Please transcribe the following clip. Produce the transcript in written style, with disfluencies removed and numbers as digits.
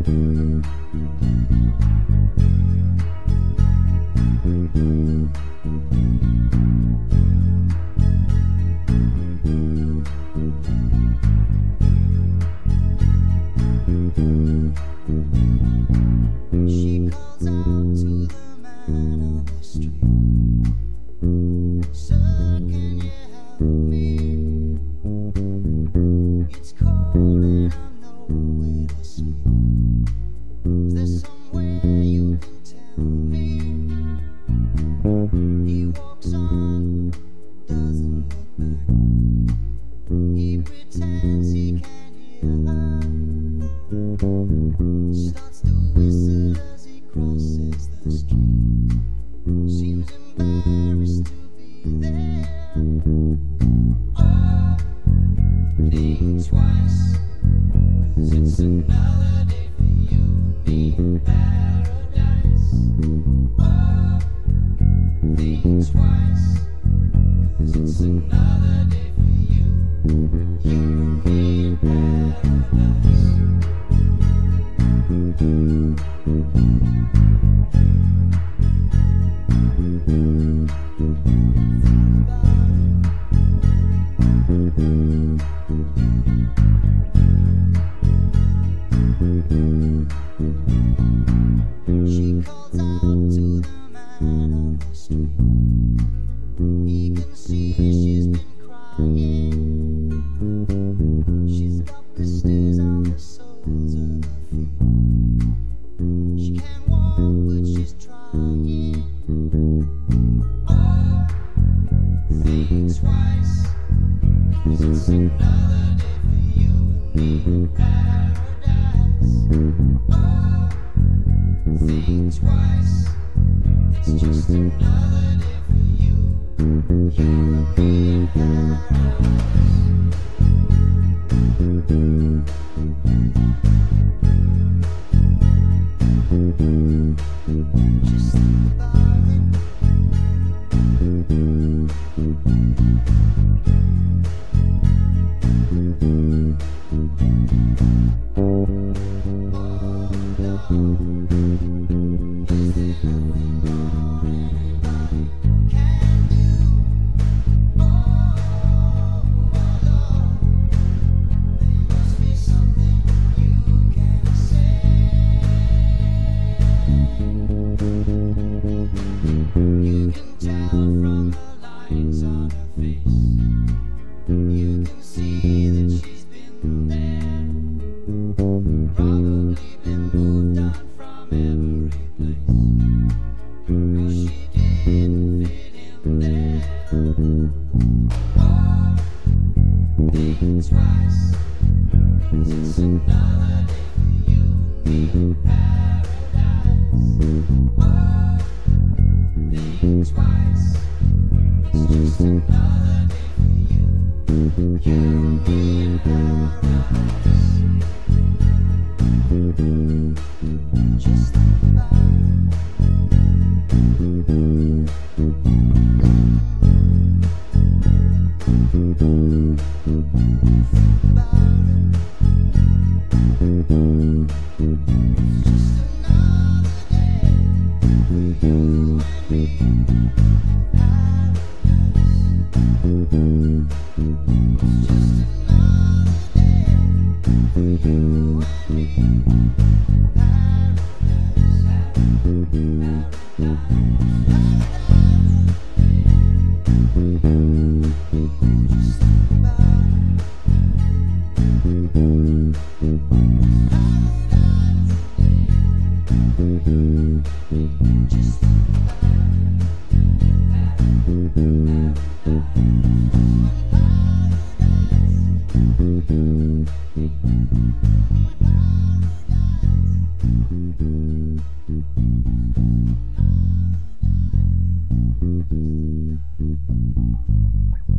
She calls out to the man on the street. Sir, can you help me? It's cold and I'm nowhere to sleep. Is there somewhere you can tell me? He walks on, doesn't look back. He pretends he can't hear her. Starts to whistle as he crosses the street. Seems embarrassed to be there. Oh, think twice, 'cause it's another day for you and me in paradise. Oh, think twice, 'cause it's another day for you and me in paradise. She calls out to the man on the street. He can see she's been crying. She's got blisters on the soles of her feet. She can't walk but she's trying. Oh, think twice, 'cause it's another day for you and me in paradise. Oh, think twice, it's just another day for you and me in paradise. Just think about it. You can tell from the lines on her face. You can see that she's been there. Probably been moved on from every place. 'Cause she didn't fit in there. Oh, think twice, 'cause it's another day for you and me in paradise. Oh, think twice, it's just another day for you and me in paradise. Just think about it. Think about it. It's just another day for you and me in paradise. It's just another day for you and me in Just think about it. Just think about it.